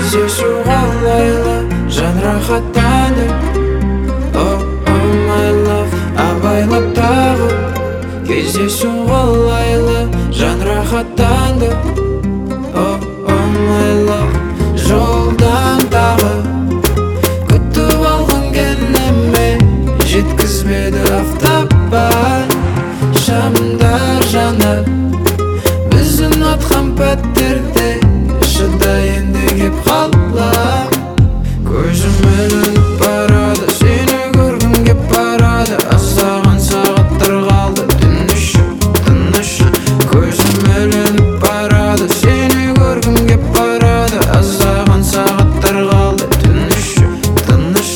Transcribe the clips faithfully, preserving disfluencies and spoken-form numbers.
Кездесу қалайлы жан рахаттанды. Oh, oh my love, абайлап тағы. Кездесу қалайлы жан рахаттанды. Oh, oh my love, жолдан тағы. Күтіп алған кенеме жеткізбеді автопан. Шамдар жанар біздің атқан пәттерде, шыда енді кеп қалам. Көзім ілініп барады, сені көргім кеп барады. Аздаған сағаттар қалды, тыныш, тыныш. Көзім ілініп барады, сені көргім кеп барады. Аздаған сағаттар қалды, тыныш, тыныш.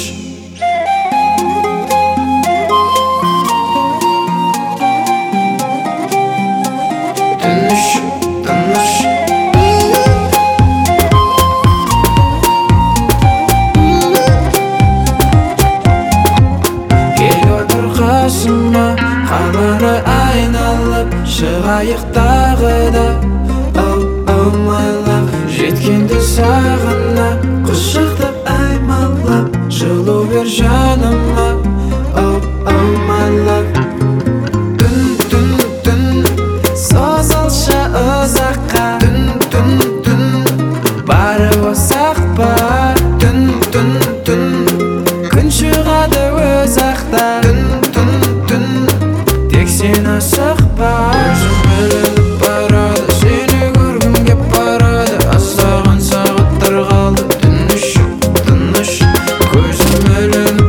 Тыныш, тыныш. Қаланы айналып шығайық тағы да. Oh, oh my love, жеткенді сағына құшақтап аймалап жылу бер жаныма. Oh, oh my love, түн, түн, түн созылшы ұзаққа. Түн, түн, түн барып осақ па. Түн, түн, түн күн шығады өз ақта. Сен асықпа. Көзім ілініп барады, сені көргім кеп барады. Аздаған сағаттар қалды, тыныш, тыныш. Көзім ілініп